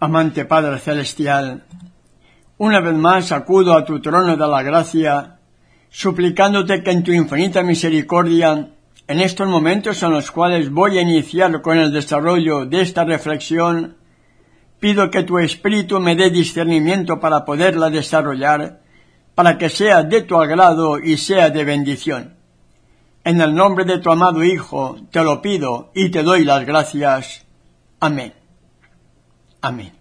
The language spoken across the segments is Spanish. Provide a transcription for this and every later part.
Amante Padre Celestial, una vez más acudo a tu trono de la gracia, suplicándote que en tu infinita misericordia, en estos momentos en los cuales voy a iniciar con el desarrollo de esta reflexión, pido que tu Espíritu me dé discernimiento para poderla desarrollar, para que sea de tu agrado y sea de bendición. En el nombre de tu amado Hijo, te lo pido y te doy las gracias. Amén. Amén.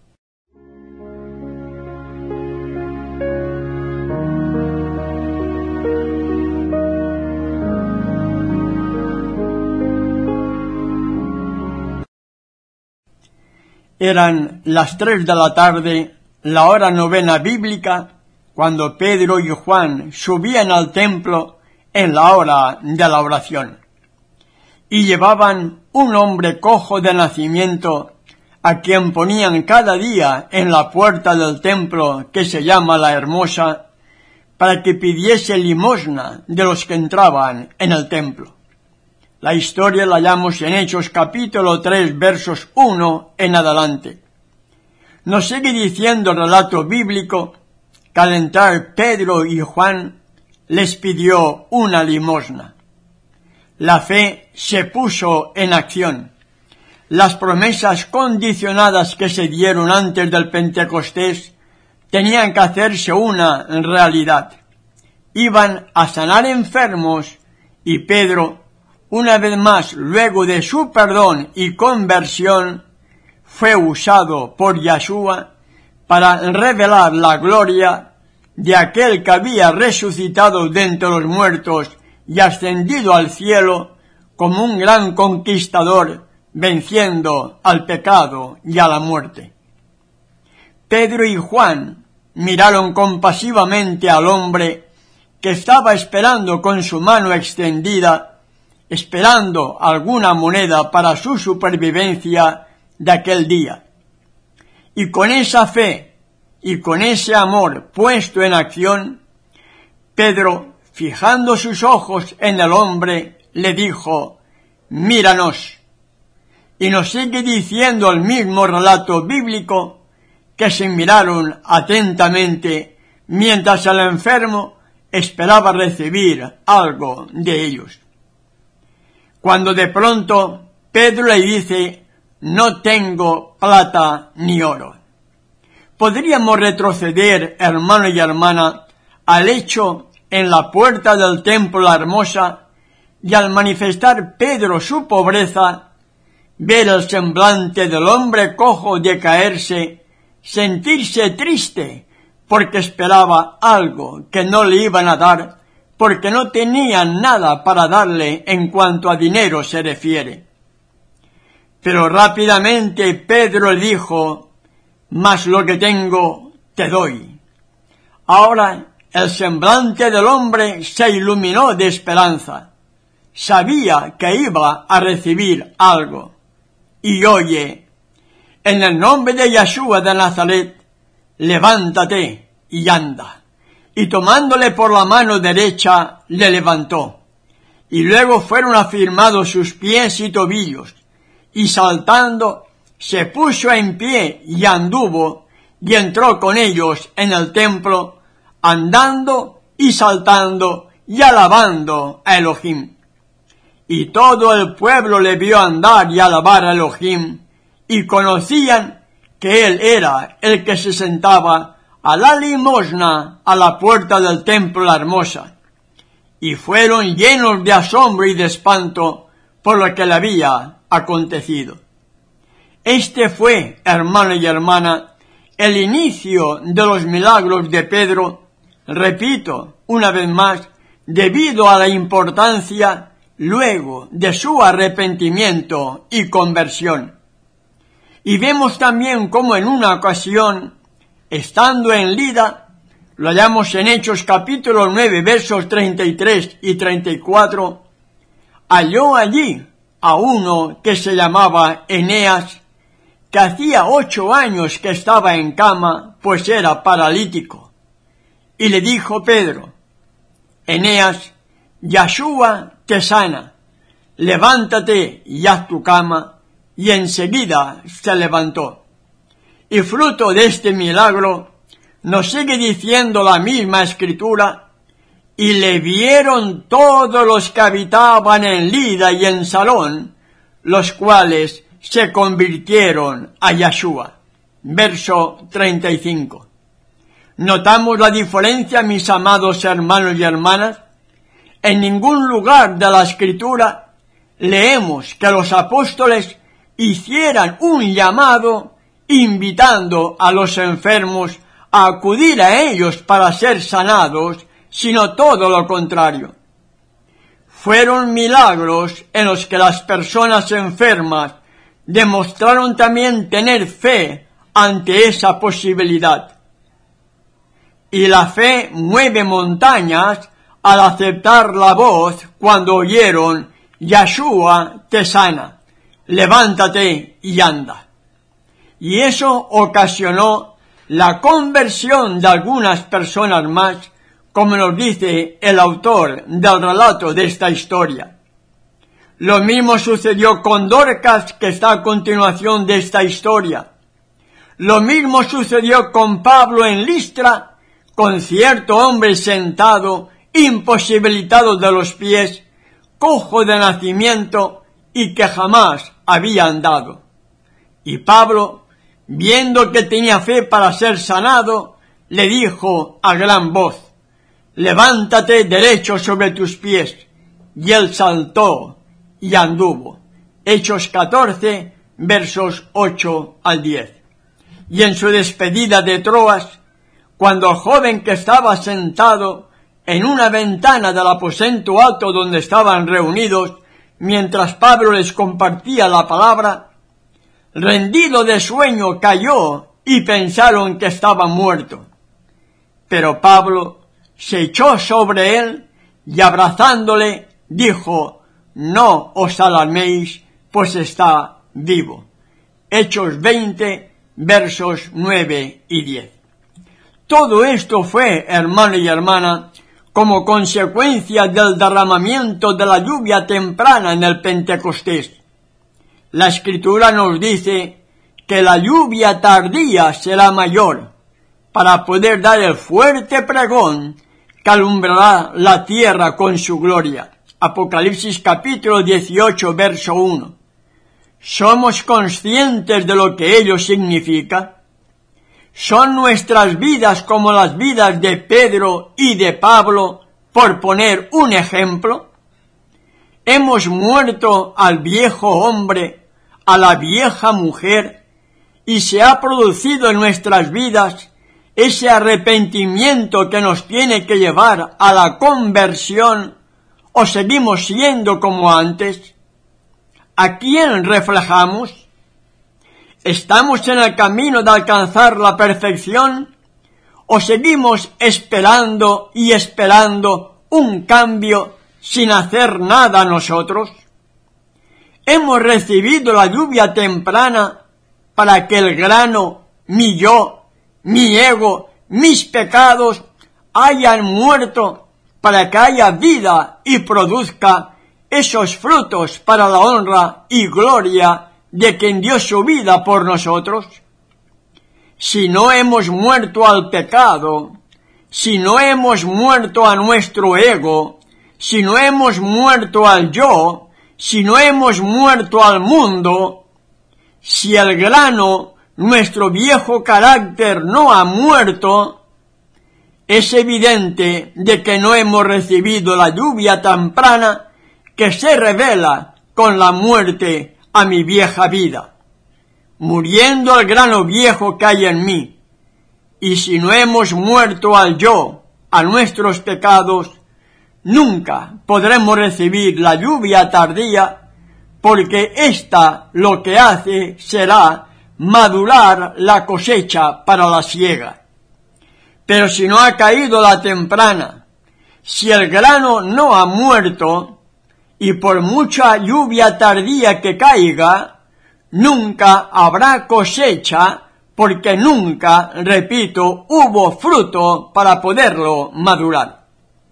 Eran las 3 de la tarde, la hora novena bíblica, cuando Pedro y Juan subían al templo en la hora de la oración. Y llevaban un hombre cojo de nacimiento, a quien ponían cada día en la puerta del templo, que se llama La Hermosa, para que pidiese limosna de los que entraban en el templo. La historia la hallamos en Hechos capítulo 3, versos 1 en adelante. Nos sigue diciendo el relato bíblico que al entrar Pedro y Juan les pidió una limosna. La fe se puso en acción. Las promesas condicionadas que se dieron antes del Pentecostés tenían que hacerse una realidad. Iban a sanar enfermos y Pedro, una vez más, luego de su perdón y conversión, fue usado por Yeshua para revelar la gloria de aquel que había resucitado de entre los muertos y ascendido al cielo como un gran conquistador, venciendo al pecado y a la muerte. Pedro y Juan miraron compasivamente al hombre que estaba esperando con su mano extendida, esperando alguna moneda para su supervivencia de aquel día. Y con esa fe y con ese amor puesto en acción, Pedro, fijando sus ojos en el hombre, le dijo: «Míranos». Y nos sigue diciendo el mismo relato bíblico que se miraron atentamente mientras el enfermo esperaba recibir algo de ellos. Cuando de pronto Pedro le dice: «No tengo plata ni oro». Podríamos retroceder, hermano y hermana, al hecho en la puerta del templo La Hermosa, y al manifestar Pedro su pobreza, ver el semblante del hombre cojo decaerse, sentirse triste porque esperaba algo que no le iban a dar, porque no tenían nada para darle en cuanto a dinero se refiere. Pero rápidamente Pedro le dijo: «Mas lo que tengo te doy». Ahora el semblante del hombre se iluminó de esperanza. Sabía que iba a recibir algo. Y oye: «En el nombre de Yeshua de Nazaret, levántate y anda». Y tomándole por la mano derecha, le levantó. Y luego fueron afirmados sus pies y tobillos, y saltando, se puso en pie y anduvo, y entró con ellos en el templo, andando y saltando y alabando a Elohim. Y todo el pueblo le vio andar y alabar a Elohim, y conocían que él era el que se sentaba a la limosna a la puerta del templo La Hermosa. Y fueron llenos de asombro y de espanto por lo que le había acontecido. Este fue, hermano y hermana, el inicio de los milagros de Pedro, repito, una vez más, debido a la importancia luego de su arrepentimiento y conversión. Y vemos también cómo en una ocasión, estando en Lida, lo hallamos en Hechos capítulo 9, versos 33 y 34, halló allí a uno que se llamaba Eneas, que hacía 8 años que estaba en cama, pues era paralítico. Y le dijo Pedro: «Eneas, Yeshua te sana, levántate y haz tu cama». Y enseguida se levantó. y fruto de este milagro, nos sigue diciendo la misma Escritura, y le vieron todos los que habitaban en Lida y en Salón, los cuales se convirtieron a Yeshua. Verso 35. ¿Notamos la diferencia, mis amados hermanos y hermanas? En ningún lugar de la Escritura leemos que los apóstoles hicieran un llamado invitando a los enfermos a acudir a ellos para ser sanados, sino todo lo contrario. Fueron milagros en los que las personas enfermas demostraron también tener fe ante esa posibilidad. Y la fe mueve montañas al aceptar la voz cuando oyeron: Yeshua te sana, levántate y anda. Y eso ocasionó la conversión de algunas personas más, como nos dice el autor del relato de esta historia. Lo mismo sucedió con Dorcas, que está a continuación de esta historia. Lo mismo sucedió con Pablo en Listra, con cierto hombre sentado, imposibilitado de los pies, cojo de nacimiento y que jamás había andado. Y Pablo, viendo que tenía fe para ser sanado, le dijo a gran voz: levántate derecho sobre tus pies. Y él saltó y anduvo. Hechos 14, versos 8 al 10. Y en su despedida de Troas, cuando el joven que estaba sentado en una ventana del aposento alto donde estaban reunidos, mientras Pablo les compartía la palabra, rendido de sueño cayó y pensaron que estaba muerto. Pero Pablo se echó sobre él y abrazándole dijo: no os alarméis, pues está vivo. Hechos 20, versos 9 y 10. Todo esto fue, hermano y hermana, como consecuencia del derramamiento de la lluvia temprana en el Pentecostés. La Escritura nos dice que la lluvia tardía será mayor, para poder dar el fuerte pregón que alumbrará la tierra con su gloria. Apocalipsis capítulo 18, verso 1. ¿Somos conscientes de lo que ello significa? ¿Son nuestras vidas como las vidas de Pedro y de Pablo, por poner un ejemplo? Hemos muerto al viejo hombre, a la vieja mujer, y se ha producido en nuestras vidas ese arrepentimiento que nos tiene que llevar a la conversión, o seguimos siendo como antes. ¿A quién reflejamos? ¿Estamos en el camino de alcanzar la perfección o seguimos esperando y esperando un cambio sin hacer nada nosotros? Hemos recibido la lluvia temprana para que el grano, mi yo, mi ego, mis pecados hayan muerto, para que haya vida y produzca esos frutos para la honra y gloria de quien dio su vida por nosotros. Si no hemos muerto al pecado, si no hemos muerto a nuestro ego, si no hemos muerto al yo, si no hemos muerto al mundo, si el grano, nuestro viejo carácter, no ha muerto, es evidente de que no hemos recibido la lluvia temprana que se revela con la muerte a mi vieja vida, muriendo el grano viejo que hay en mí. Y si no hemos muerto al yo, a nuestros pecados, nunca podremos recibir la lluvia tardía, porque ésta lo que hace será madurar la cosecha para la siega. Pero si no ha caído la temprana, si el grano no ha muerto, y por mucha lluvia tardía que caiga, nunca habrá cosecha, porque nunca, repito, hubo fruto para poderlo madurar.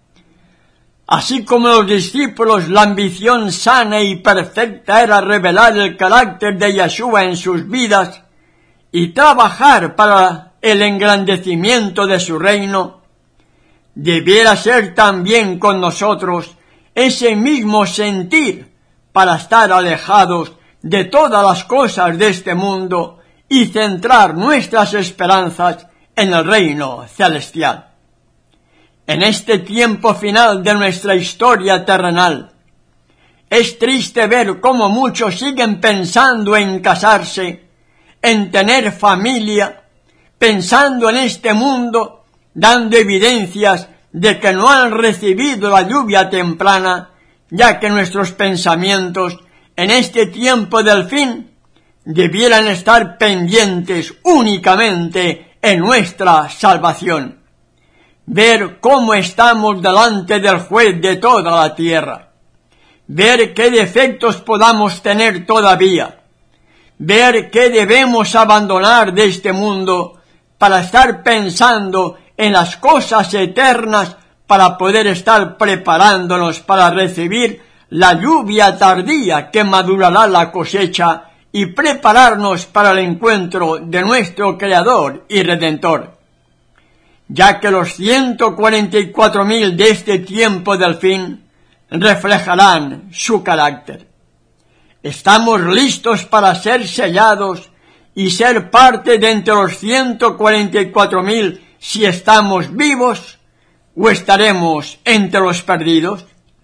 Así como los discípulos, la ambición sana y perfecta era revelar el carácter de Yeshua en sus vidas, y trabajar para el engrandecimiento de su reino, debiera ser también con nosotros ese mismo sentir para estar alejados de todas las cosas de este mundo y centrar nuestras esperanzas en el reino celestial. En este tiempo final de nuestra historia terrenal, es triste ver cómo muchos siguen pensando en casarse, en tener familia, pensando en este mundo, dando evidencias de que no han recibido la lluvia temprana, ya que nuestros pensamientos en este tiempo del fin debieran estar pendientes únicamente en nuestra salvación. Ver cómo estamos delante del juez de toda la tierra, ver qué defectos podamos tener todavía, ver qué debemos abandonar de este mundo para estar pensando en las cosas eternas, para poder estar preparándonos para recibir la lluvia tardía que madurará la cosecha y prepararnos para el encuentro de nuestro Creador y Redentor, ya que los 144.000 de este tiempo del fin reflejarán su carácter. Estamos listos para ser sellados y ser parte de entre los 144.000 si estamos vivos, o estaremos entre los perdidos.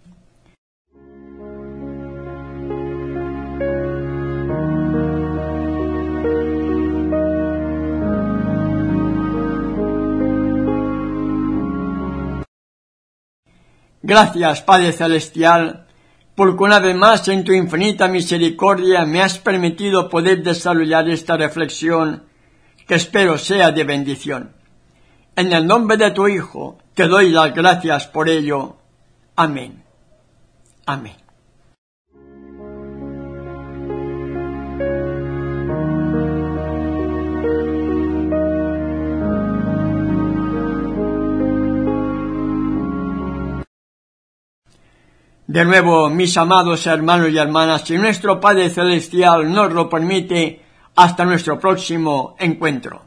Gracias, Padre Celestial, porque una vez más en tu infinita misericordia me has permitido poder desarrollar esta reflexión que espero sea de bendición. En el nombre de tu Hijo te doy las gracias por ello. Amén. Amén. De nuevo, mis amados hermanos y hermanas, si nuestro Padre Celestial nos lo permite, hasta nuestro próximo encuentro.